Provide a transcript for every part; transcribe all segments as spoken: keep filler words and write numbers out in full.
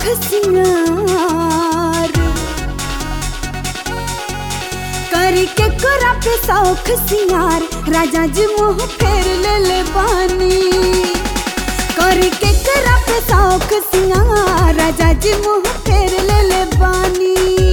सिंगार करी के करा पे शौख सिंगार राजा जी मुँह फेर ले ले बानी करी के करा पे शौख सिंगार राजा जी मुँह फेर ले ले बानी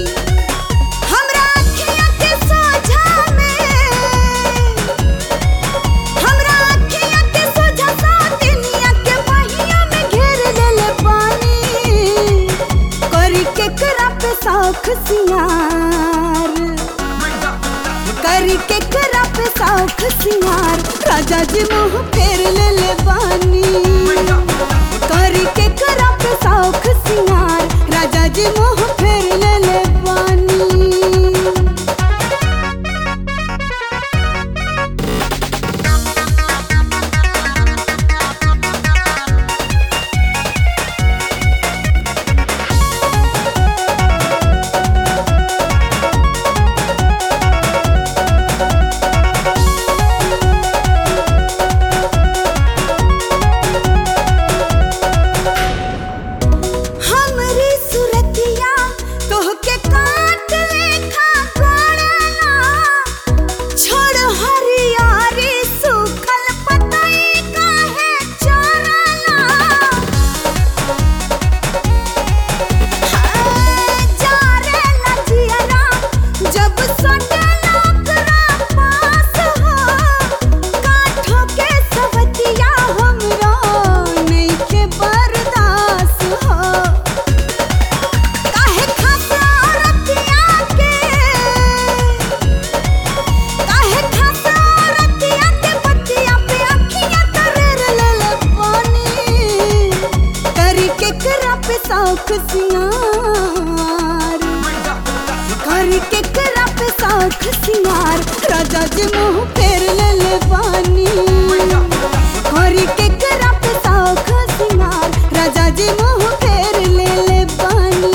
शौख सिंगार करी के करा पे शौख सिंगार राजा जी मुँह फेर ले ले बानी करी के करा पे शौख सिंगार राजा जी मुँह फेर ले ले बानी शौख सिंगार करी के करा पे शौख सिंगार राजा जी मुँह फेर ले ले बानी करी के करा पे शौख सिंगार राजा जी मुँह फेर ले ले बानी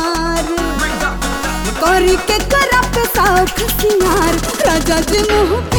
करी के करा पे शौख सिंगार राजा जी मुँह